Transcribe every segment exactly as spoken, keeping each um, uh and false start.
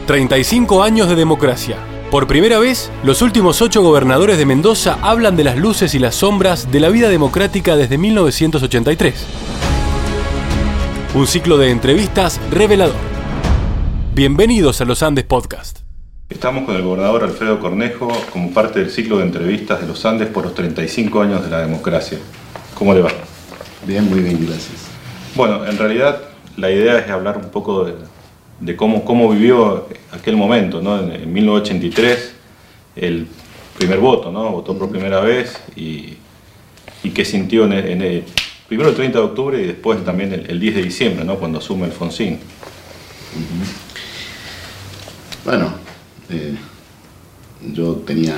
treinta y cinco años de democracia. Por primera vez, los últimos ocho gobernadores de Mendoza hablan de las luces y las sombras de la vida democrática desde mil novecientos ochenta y tres. Un ciclo de entrevistas revelador. Bienvenidos a Los Andes Podcast. Estamos con el gobernador Alfredo Cornejo como parte del ciclo de entrevistas de Los Andes por los treinta y cinco años de la democracia. ¿Cómo le va? Bien, muy bien, gracias. Bueno, en realidad la idea es hablar un poco de, de cómo, cómo vivió aquel momento, ¿no? En, en mil novecientos ochenta y tres, el primer voto, ¿no? Votó por primera vez y, y qué sintió en el, en el, primero el treinta de octubre y después también el, el diez de diciembre, ¿no? Cuando asume Alfonsín. Uh-huh. Bueno, eh, yo tenía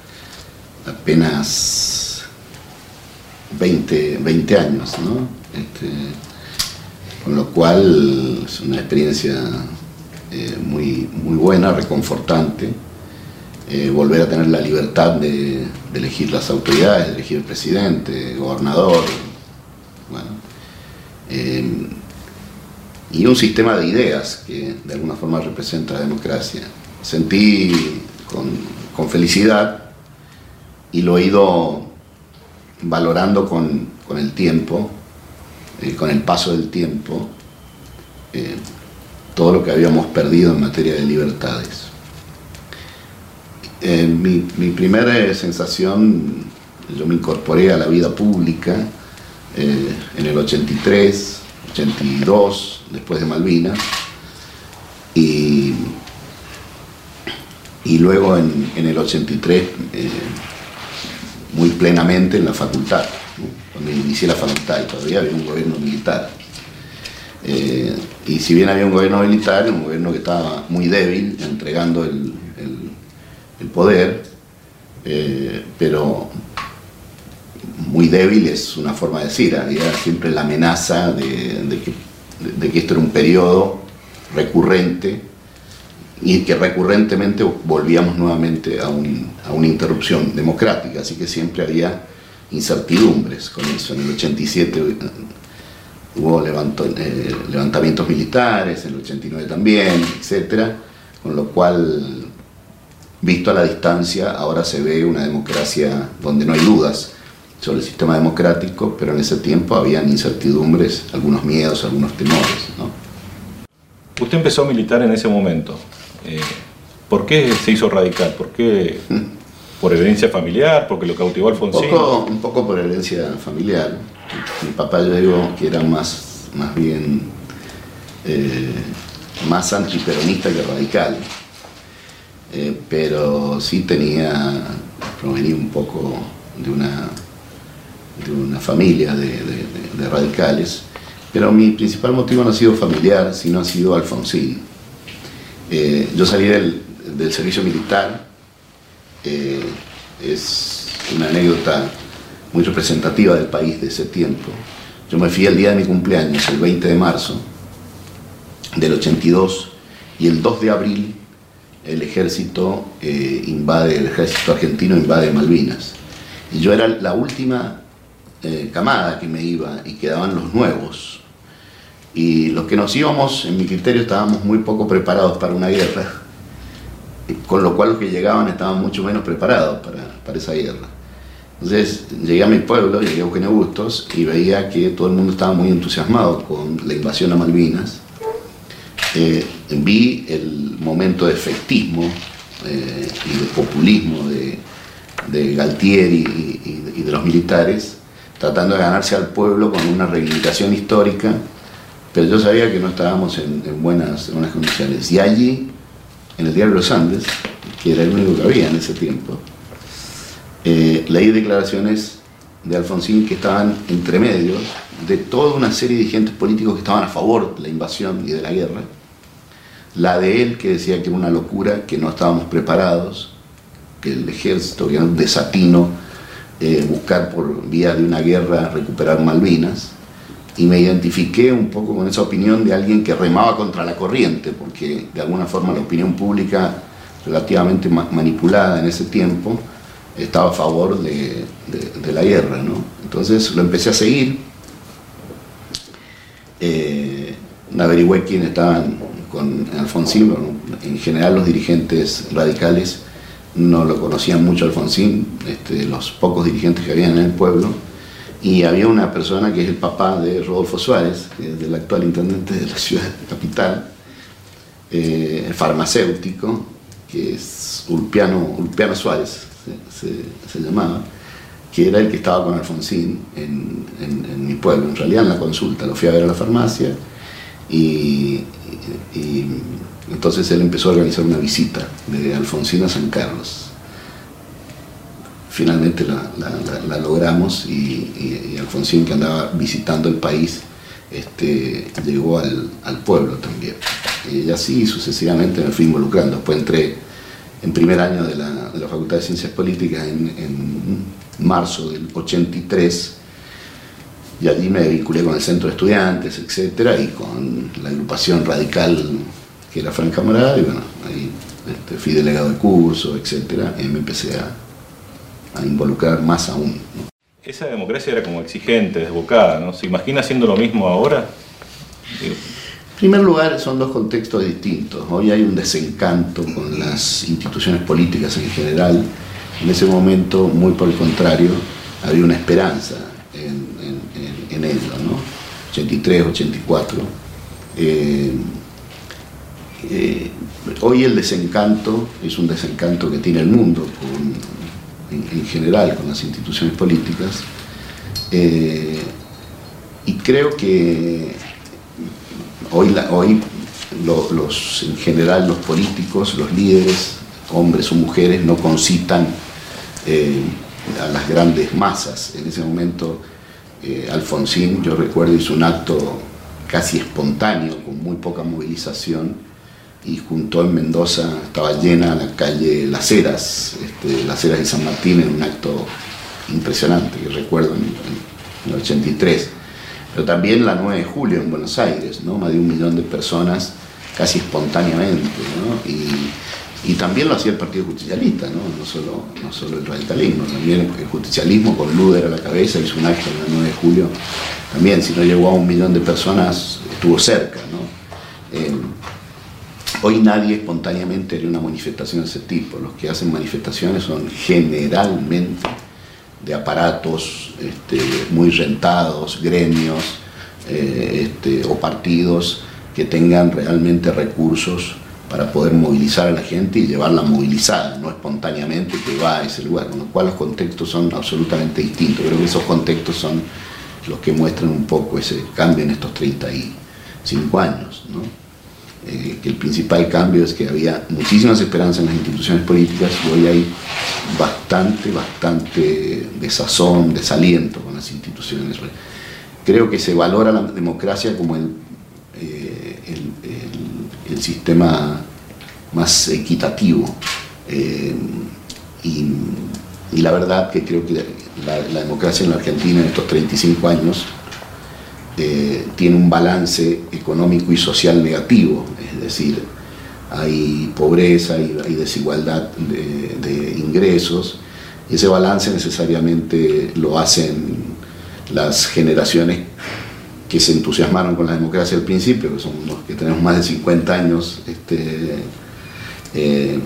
apenas veinte, veinte años, ¿no? Este, con lo cual es una experiencia eh, muy, muy buena, reconfortante, eh, volver a tener la libertad de, de elegir las autoridades, de elegir el presidente, el gobernador, bueno, eh, y un sistema de ideas que de alguna forma representa la democracia. Sentí con, con felicidad y lo he ido valorando con, con el tiempo, eh, con el paso del tiempo, eh, todo lo que habíamos perdido en materia de libertades. Eh, mi, mi primera sensación, yo me incorporé a la vida pública eh, en el ochenta y tres, ochenta y dos, después de Malvinas, y, y luego en, en el ochenta y tres eh, muy plenamente en la facultad, ¿no? Cuando inicié la facultad y todavía había un gobierno militar. Eh, y si bien había un gobierno militar, un gobierno que estaba muy débil, entregando el, el, el poder, eh, pero muy débil es una forma de decir, había siempre la amenaza de, de, que, de, de que esto era un periodo recurrente y que recurrentemente volvíamos nuevamente a, un, a una interrupción democrática, así que siempre había incertidumbres con eso. En el ochenta y siete hubo levanto, eh, levantamientos militares, en el ochenta y nueve también, etcétera, con lo cual, visto a la distancia, ahora se ve una democracia donde no hay dudas sobre el sistema democrático, pero en ese tiempo habían incertidumbres, algunos miedos, algunos temores, ¿no? Usted empezó a militar en ese momento. Eh, ¿Por qué se hizo radical? ¿Por qué? ¿Por herencia familiar? ¿Porque lo cautivó Alfonsín? Un poco, un poco por herencia familiar. Mi papá, yo digo que era más, más bien eh, más antiperonista que radical, eh, pero sí tenía, provenía un poco de una, de una familia de, de, de, de radicales, pero mi principal motivo no ha sido familiar, sino ha sido Alfonsín. Eh, yo salí del, del servicio militar, eh, es una anécdota muy representativa del país de ese tiempo. Yo me fui el día de mi cumpleaños, el veinte de marzo del ochenta y dos, y el dos de abril el ejército eh, invade, el ejército argentino invade Malvinas. Y yo era la última eh, camada que me iba y quedaban los nuevos. Y los que nos íbamos, en mi criterio, estábamos muy poco preparados para una guerra, con lo cual los que llegaban estaban mucho menos preparados para, para esa guerra. Entonces llegué a mi pueblo, llegué a Eugenio Bustos y veía que todo el mundo estaba muy entusiasmado con la invasión a Malvinas. Eh, vi el momento de efectismo eh, y de populismo de, de Galtieri y, y, y de los militares, tratando de ganarse al pueblo con una reivindicación histórica, pero yo sabía que no estábamos en, en, buenas, en buenas condiciones. Y allí, en el diario Los Andes, que era el único que había en ese tiempo, eh, leí declaraciones de Alfonsín que estaban entre medios de toda una serie de dirigentes políticos que estaban a favor de la invasión y de la guerra. La de él, que decía que era una locura, que no estábamos preparados, que el ejército, que era un desatino eh, buscar por vía de una guerra recuperar Malvinas. Y me identifiqué un poco con esa opinión de alguien que remaba contra la corriente, porque de alguna forma la opinión pública relativamente ma- manipulada en ese tiempo estaba a favor de, de, de la guerra, ¿no? Entonces lo empecé a seguir, eh, averigüé quiénes estaban con Alfonsín. Bueno, en general los dirigentes radicales no lo conocían mucho Alfonsín, este, los pocos dirigentes que habían en el pueblo, y había una persona que es el papá de Rodolfo Suárez, que es el actual intendente de la ciudad capital, eh, farmacéutico, que es Ulpiano, Ulpiano Suárez, se, se, se llamaba, que era el que estaba con Alfonsín en, en, en mi pueblo, en realidad en la consulta. Lo fui a ver a la farmacia y, y, y entonces él empezó a organizar una visita de Alfonsín a San Carlos. Finalmente la, la, la, la logramos y, y, y Alfonsín, que andaba visitando el país, este, llegó al, al pueblo también. Y así sucesivamente me fui involucrando. Después entré en primer año de la, de la Facultad de Ciencias Políticas en, en marzo del ochenta y tres, y allí me vinculé con el Centro de Estudiantes, etcétera, y con la agrupación radical que era Franca Morada, y bueno, ahí este, fui delegado de curso, etcétera, y me empecé a, a involucrar más aún, ¿no? Esa democracia era como exigente, desbocada, ¿no? ¿Se imagina haciendo lo mismo ahora? Digo. En primer lugar, son dos contextos distintos. Hoy hay un desencanto con las instituciones políticas en general. En ese momento, muy por el contrario, había una esperanza en, en, en, en ello, ¿no? ochenta y tres, ochenta y cuatro. Eh, eh, hoy el desencanto es un desencanto que tiene el mundo con, en, en general con las instituciones políticas. Eh, y creo que Hoy, la, hoy lo, los, en general los políticos, los líderes, hombres o mujeres, no concitan eh, a las grandes masas. En ese momento eh, Alfonsín, yo recuerdo, hizo un acto casi espontáneo, con muy poca movilización, y juntó en Mendoza, estaba llena la calle Las Heras, este, Las Heras de San Martín, en un acto impresionante que recuerdo en, en el ochenta y tres. Pero también la nueve de julio en Buenos Aires, ¿no? Más de un millón de personas casi espontáneamente, ¿no? Y, y también lo hacía el Partido Justicialista, ¿no? No solo, no solo el radicalismo, también el justicialismo con Luder a la cabeza hizo un acto en la nueve de julio. También, si no llegó a un millón de personas, estuvo cerca, ¿no? Eh, hoy nadie espontáneamente haría una manifestación de ese tipo. Los que hacen manifestaciones son generalmente de aparatos este, muy rentados, gremios eh, este, o partidos que tengan realmente recursos para poder movilizar a la gente y llevarla movilizada, no espontáneamente que va a ese lugar, con lo cual los contextos son absolutamente distintos. Creo que esos contextos son los que muestran un poco ese cambio en estos treinta y cinco años, ¿no? Eh, que el principal cambio es que había muchísimas esperanzas en las instituciones políticas y hoy hay bastante, bastante desazón, desaliento con las instituciones. Creo que se valora la democracia como el, eh, el, el, el sistema más equitativo eh, y, y la verdad que creo que la, la democracia en la Argentina en estos treinta y cinco años Eh, tiene un balance económico y social negativo, es decir, hay pobreza, hay, hay desigualdad de, de ingresos, y ese balance necesariamente lo hacen las generaciones que se entusiasmaron con la democracia al principio, que son los que tenemos más de cincuenta años, este, eh,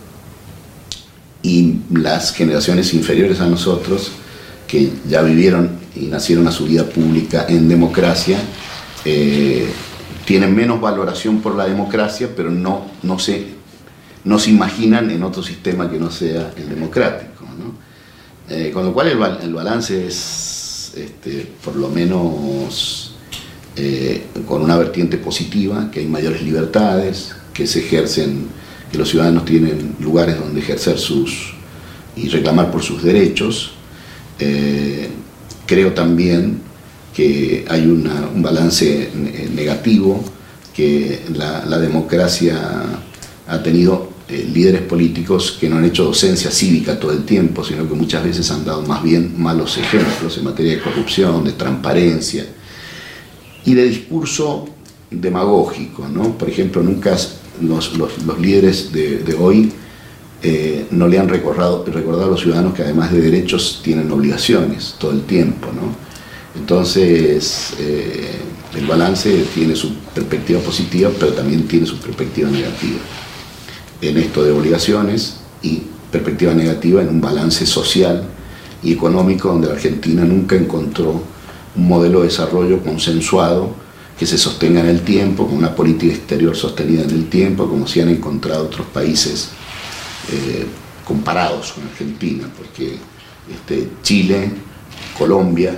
y las generaciones inferiores a nosotros, que ya vivieron y nacieron a su vida pública en democracia, eh, tienen menos valoración por la democracia, pero no, no, se, no se imaginan en otro sistema que no sea el democrático, ¿no? Eh, con lo cual el, el balance es, este, por lo menos, eh, con una vertiente positiva, que hay mayores libertades, que se ejercen, que los ciudadanos tienen lugares donde ejercer sus y reclamar por sus derechos. Eh, creo también que hay una, un balance negativo, que la, la democracia ha tenido eh, líderes políticos que no han hecho docencia cívica todo el tiempo, sino que muchas veces han dado más bien malos ejemplos en materia de corrupción, de transparencia y de discurso demagógico, ¿no? Por ejemplo, nunca los, los, los líderes de, de hoy Eh, no le han recordado, recordado a los ciudadanos que además de derechos tienen obligaciones todo el tiempo, ¿no? Entonces, eh, El balance tiene su perspectiva positiva, pero también tiene su perspectiva negativa. En esto de obligaciones y perspectiva negativa en un balance social y económico donde la Argentina nunca encontró un modelo de desarrollo consensuado que se sostenga en el tiempo, con una política exterior sostenida en el tiempo, como se han encontrado otros países eh, comparados con Argentina, porque este, Chile, Colombia,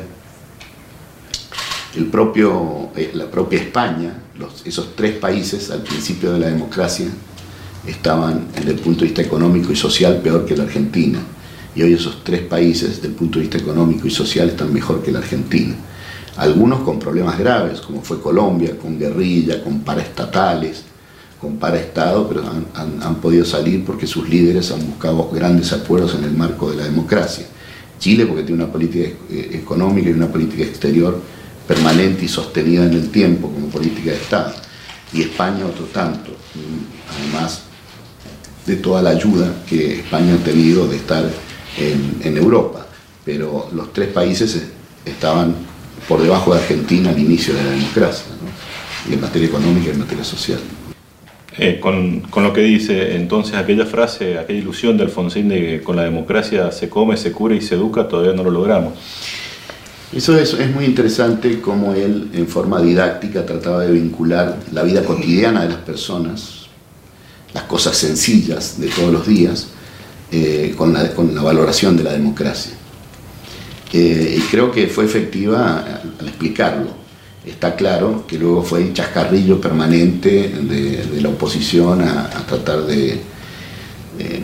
el propio, eh, la propia España, los, esos tres países al principio de la democracia estaban desde el punto de vista económico y social peor que la Argentina, y hoy esos tres países desde el punto de vista económico y social están mejor que la Argentina. Algunos con problemas graves, como fue Colombia, con guerrilla, con paraestatales, con paraestado, pero han, han, han podido salir porque sus líderes han buscado grandes acuerdos en el marco de la democracia. Chile porque tiene una política económica y una política exterior permanente y sostenida en el tiempo como política de Estado. Y España otro tanto, además de toda la ayuda que España ha tenido de estar en, en Europa. Pero los tres países estaban por debajo de Argentina al inicio de la democracia, ¿no? Y en materia económica y en materia social. Eh, con, con lo que dice entonces aquella frase, aquella ilusión de Alfonsín de que con la democracia se come, se cura y se educa, todavía no lo logramos. Eso es, es muy interesante cómo él en forma didáctica trataba de vincular la vida cotidiana de las personas, las cosas sencillas de todos los días, eh, con, la, con la valoración de la democracia. Eh, y creo que fue efectiva al, al explicarlo. Está claro que luego fue el chascarrillo permanente de, de la oposición a, a tratar de... Eh,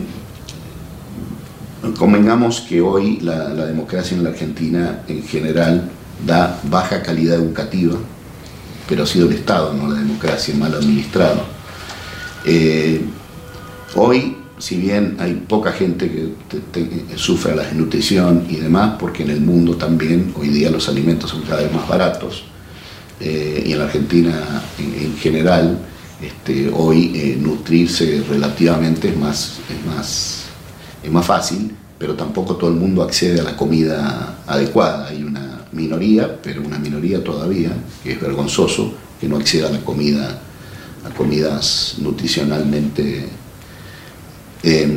convengamos que hoy la, la democracia en la Argentina en general da baja calidad educativa, pero ha sido el Estado, no la democracia, mal administrado. Eh, hoy, si bien hay poca gente que te, te, sufra la desnutrición y demás, porque en el mundo también hoy día los alimentos son cada vez más baratos, Eh, y en la Argentina en, en general este, hoy eh, nutrirse relativamente es más, es, más, es más fácil, pero tampoco todo el mundo accede a la comida adecuada. Hay una minoría, pero una minoría todavía, que es vergonzoso, que no accede a la comida, a comidas nutricionalmente. Eh,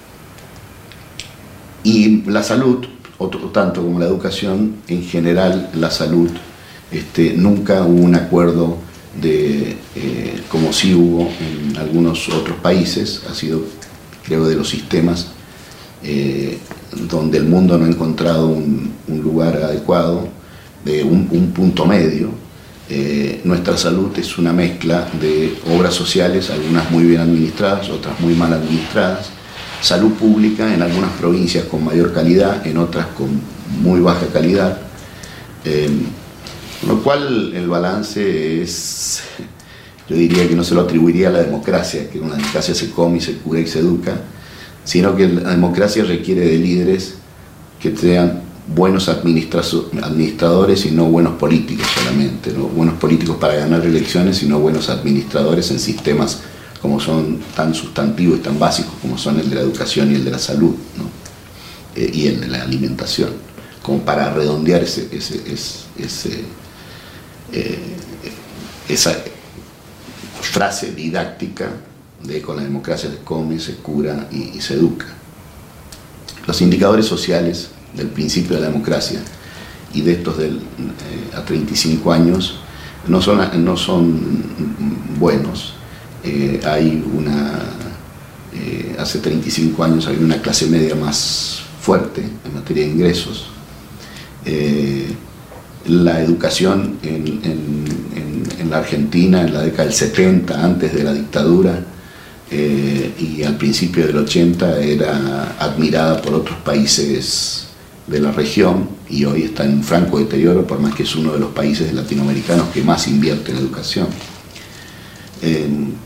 y la salud, otro tanto como la educación, en general la salud, Este, nunca hubo un acuerdo de, eh, como sí hubo en algunos otros países, ha sido, creo, de los sistemas eh, donde el mundo no ha encontrado un, un lugar adecuado, de un, un punto medio. Eh, nuestra salud es una mezcla de obras sociales, algunas muy bien administradas, otras muy mal administradas, salud pública en algunas provincias con mayor calidad, en otras con muy baja calidad. Eh, Con lo cual el balance es, yo diría que no se lo atribuiría a la democracia, que una democracia se come y se cura y se educa, sino que la democracia requiere de líderes que sean buenos administradores y no buenos políticos solamente, no buenos políticos para ganar elecciones, sino buenos administradores en sistemas como son tan sustantivos y tan básicos como son el de la educación y el de la salud, ¿no? eh, y el de la alimentación, como para redondear ese, ese, ese, ese Eh, esa frase didáctica de con la democracia se come, se cura y, y se educa. Los indicadores sociales del principio de la democracia y de estos del, eh, a treinta y cinco años no son, no son buenos. Eh, hay una, eh, hace treinta y cinco años había una clase media más fuerte en materia de ingresos. Eh, La educación en, en, en, en la Argentina en la década del setenta, antes de la dictadura, eh, y al principio del ochenta era admirada por otros países de la región y hoy está en un franco deterioro, por más que es uno de los países latinoamericanos que más invierte en educación. Eh,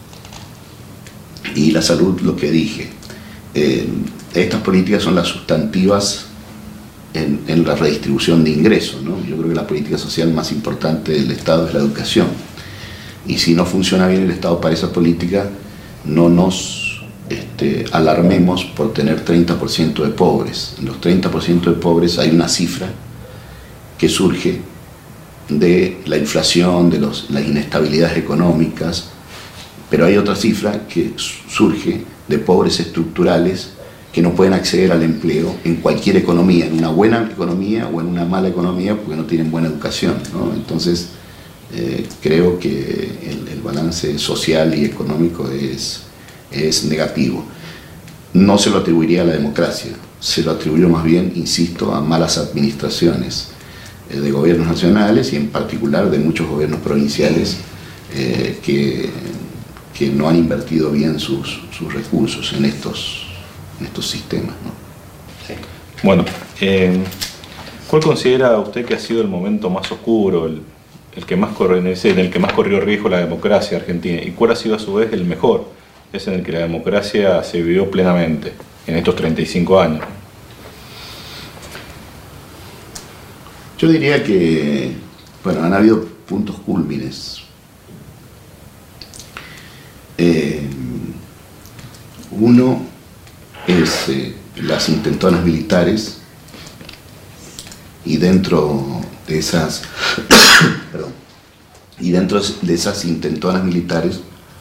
y la salud, lo que dije. Eh, estas políticas son las sustantivas En, en la redistribución de ingresos, ¿no? Yo creo que la política social más importante del Estado es la educación. Y si no funciona bien el Estado para esa política, no nos este, alarmemos por tener treinta por ciento de pobres. En los treinta por ciento de pobres hay una cifra que surge de la inflación, de los, las inestabilidades económicas, pero hay otra cifra que surge de pobres estructurales que no pueden acceder al empleo en cualquier economía, en una buena economía o en una mala economía, porque no tienen buena educación, ¿no? Entonces, eh, creo que el, el balance social y económico es, es negativo. No se lo atribuiría a la democracia, se lo atribuyó más bien, insisto, a malas administraciones eh, de gobiernos nacionales y en particular de muchos gobiernos provinciales eh, que, que no han invertido bien sus, sus recursos en estos en estos sistemas, ¿no? Sí. Bueno, eh, ¿cuál considera usted que ha sido el momento más oscuro, el, el que más corre, en el que más corrió riesgo la democracia argentina? ¿Y cuál ha sido a su vez el mejor? Es en el que la democracia se vivió plenamente en estos treinta y cinco años. Yo diría que, bueno, han habido puntos cúlmines. Eh, uno es eh, las intentonas militares, y dentro de esas perdón, y dentro de esas intentonas militares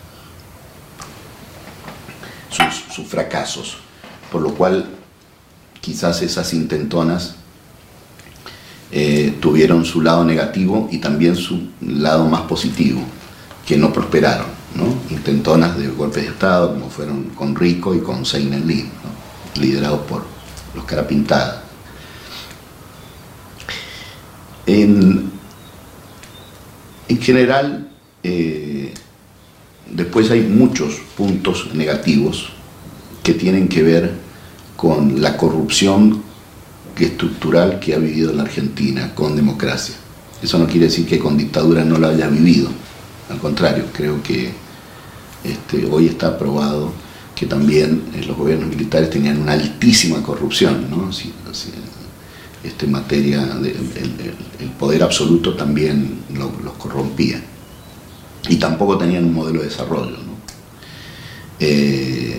sus, sus fracasos, por lo cual quizás esas intentonas eh, tuvieron su lado negativo y también su lado más positivo, que no prosperaron, ¿no? Intentonas de golpes de Estado, como fueron con Rico y con Seinen Lee, ¿no? Liderados por los Cara Pintada. En, en general, eh, después hay muchos puntos negativos que tienen que ver con la corrupción estructural que ha vivido la Argentina con democracia. Eso no quiere decir que con dictadura no la haya vivido. Al contrario, creo que este, hoy está probado que también eh, los gobiernos militares tenían una altísima corrupción, ¿no? Si, si, este, en materia de, el, el, el poder absoluto también lo, los corrompía. Y tampoco tenían un modelo de desarrollo, ¿no? Eh,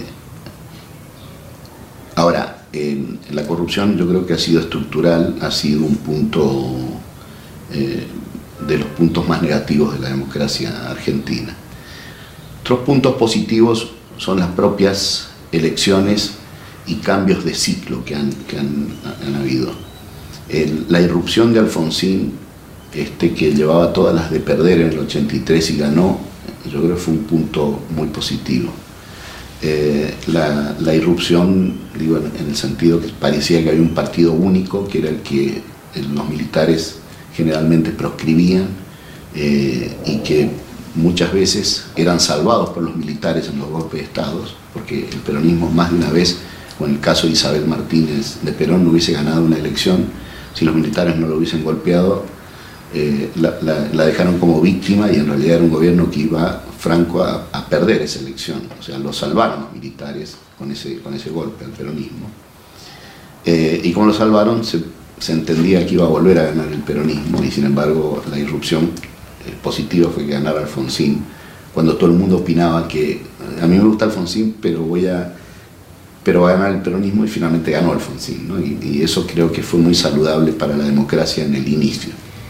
ahora, en, en la corrupción yo creo que ha sido estructural, ha sido un punto... Eh, de los puntos más negativos de la democracia argentina. Otros puntos positivos son las propias elecciones y cambios de ciclo que han, que han, han habido. El, la irrupción de Alfonsín, este, que llevaba todas las de perder en el ochenta y tres y ganó, yo creo que fue un punto muy positivo. Eh, la, la irrupción, digo, en, en el sentido que parecía que había un partido único, que era el que los militares generalmente proscribían eh, y que muchas veces eran salvados por los militares en los golpes de Estado, porque el peronismo más de una vez, con el caso de Isabel Martínez de Perón, no hubiese ganado una elección si los militares no lo hubiesen golpeado, eh, la, la, la dejaron como víctima y en realidad era un gobierno que iba franco a, a perder esa elección, o sea, lo salvaron los militares con ese, con ese golpe al peronismo. Eh, y como lo salvaron, se se entendía que iba a volver a ganar el peronismo y sin embargo la irrupción eh, positiva fue que ganara Alfonsín, cuando todo el mundo opinaba que a mí me gusta Alfonsín pero voy a pero va a ganar el peronismo, y finalmente ganó Alfonsín, ¿no? y, y eso creo que fue muy saludable para la democracia en el inicio.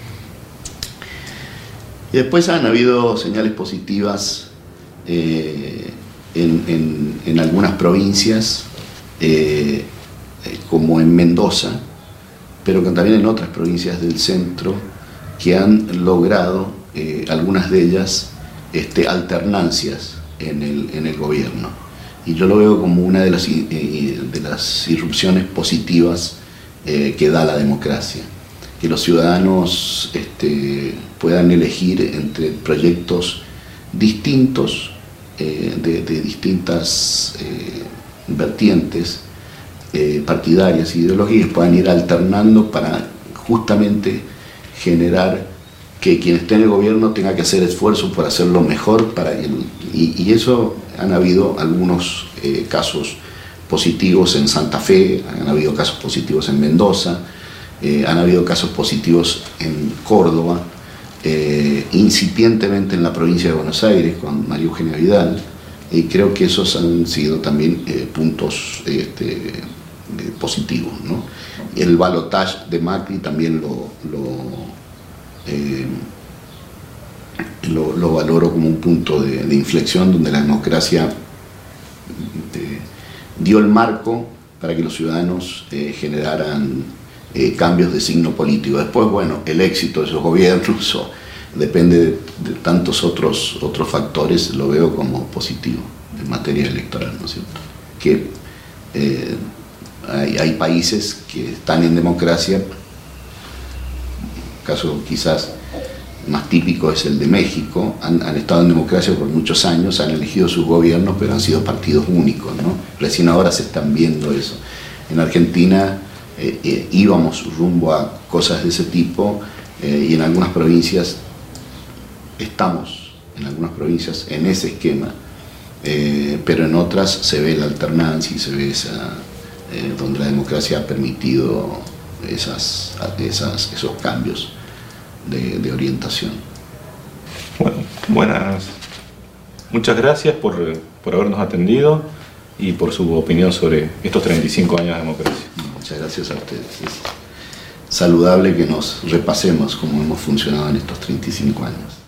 Y después han habido señales positivas eh, en, en, en algunas provincias eh, como en Mendoza, pero también en otras provincias del centro que han logrado, eh, algunas de ellas, este, alternancias en el, en el gobierno. Y yo lo veo como una de las, eh, de las irrupciones positivas eh, que da la democracia. Que los ciudadanos este, puedan elegir entre proyectos distintos, eh, de, de distintas eh, vertientes, Eh, partidarias e ideologías, puedan ir alternando para justamente generar que quien esté en el gobierno tenga que hacer esfuerzos por hacerlo mejor para él. Y, y eso han habido algunos eh, casos positivos en Santa Fe, han habido casos positivos en Mendoza, eh, han habido casos positivos en Córdoba, eh, incipientemente en la provincia de Buenos Aires con María Eugenia Vidal, y creo que esos han sido también eh, puntos este, positivos, ¿no? El balotaje de Macri también lo, lo, eh, lo, lo valoro como un punto de, de inflexión donde la democracia eh, dio el marco para que los ciudadanos eh, generaran eh, cambios de signo político. Después, bueno, el éxito de esos gobiernos o, depende de, de tantos otros, otros factores, lo veo como positivo en materia electoral, ¿no es cierto? Que eh, hay, hay países que están en democracia, caso quizás más típico es el de México, han, han estado en democracia por muchos años, han elegido sus gobiernos, pero han sido partidos únicos, ¿no? Recién ahora se están viendo eso. En Argentina eh, eh, íbamos rumbo a cosas de ese tipo eh, y en algunas provincias estamos, en algunas provincias, en ese esquema, eh, pero en otras se ve la alternancia y se ve esa, eh, donde la democracia ha permitido esas, esas, esos cambios de, de orientación. Bueno, buenas. Muchas gracias por, por habernos atendido y por su opinión sobre estos treinta y cinco años de democracia. Muchas gracias a ustedes. Es saludable que nos repasemos cómo hemos funcionado en estos treinta y cinco años.